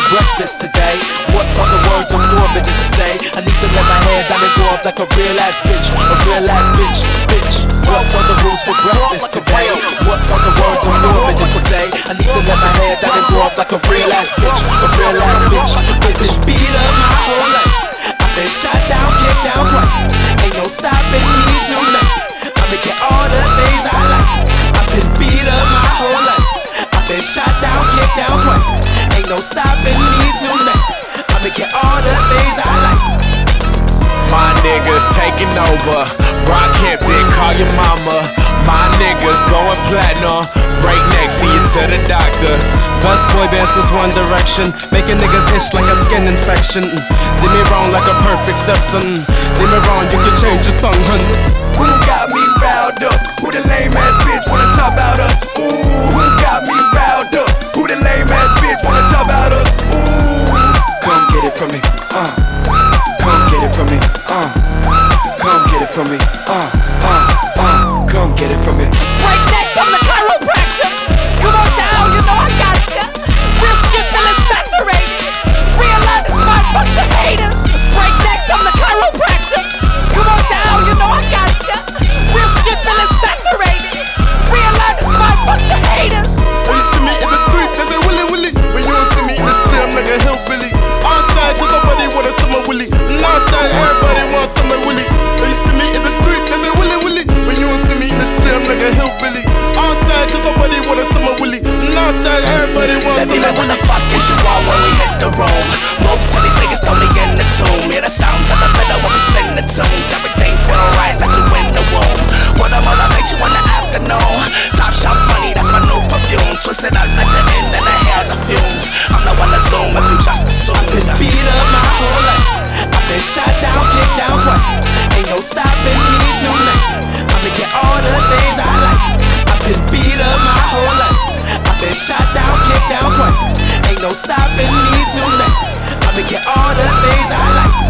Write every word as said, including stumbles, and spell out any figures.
breakfast today. What's on the words I'm forbidden to say? I need to let my hair down and grow up like a real ass bitch. A real ass bitch, bitch. What's on the rules for breakfast today? What's on the words I'm forbidden to say? I need to let my hair down and grow up like a real ass bitch. A real ass bitch, bitch. Beat up my whole life. I've been shot down, kicked down twice. Ain't no stopping me tonight. I'ma get all the things I like. I've been beat up my whole life. I've been shot down, kicked down twice. Ain't no stopping me tonight. I'ma get all the things I like. My niggas taking over. Brockhampton, call your mama. My niggas going platinum. Break neck, see you to the doctor. Best boy band since One Direction, making niggas itch like a skin infection. Did me wrong like a perfect stepson. Did me wrong, you can change your song, hun. Who got me riled up? Who the lame ass bitch wanna talk about us? Ooh, who got me riled up? Who the lame ass bitch wanna talk about us? Ooh, come get it from me, uh. Come get it from me, uh. Come get it from me, uh, uh, uh. Come get it from me. Break necks, I'm the chiropractor. Come on down, you know I got ya. Real shit feeling saturated. Real life is my fuck the haters. Break necks, I'm the chiropractor. Come on down, you know I got ya. Real shit feeling saturated. Real life is my fuck the haters. when you see me in the street, they say willy willy. When you don't see me in the street, I'm like a hillbilly. Outside, cause nobody want a summer willy. Outside, everybody wants summer willy. When you see me in the street, they say willy willy. When you don't see me in the street, I'm like a hillbilly. Outside, cause nobody want a summer willy. Outside, everybody wants Let me summer know what willy. the fuck is you all when we hit the room. Move till these niggas throw me in the tomb. Hear the sounds of the fiddle when we spin the tunes. Everything feel right like you in the womb. What a motivate you in the afternoon. Top shelf money, that's my new perfume. Twist it out like the end and I hear the fumes. I'm the one to zoom if you just assume. I've been beat up my whole life. I've been shot down, kicked down twice. Ain't no stopping me tonight. I'ma get all the things I like. I've been beat up my whole life. I've been shot down, kicked down twice. Ain't no stopping me tonight. I'ma get all the things I like.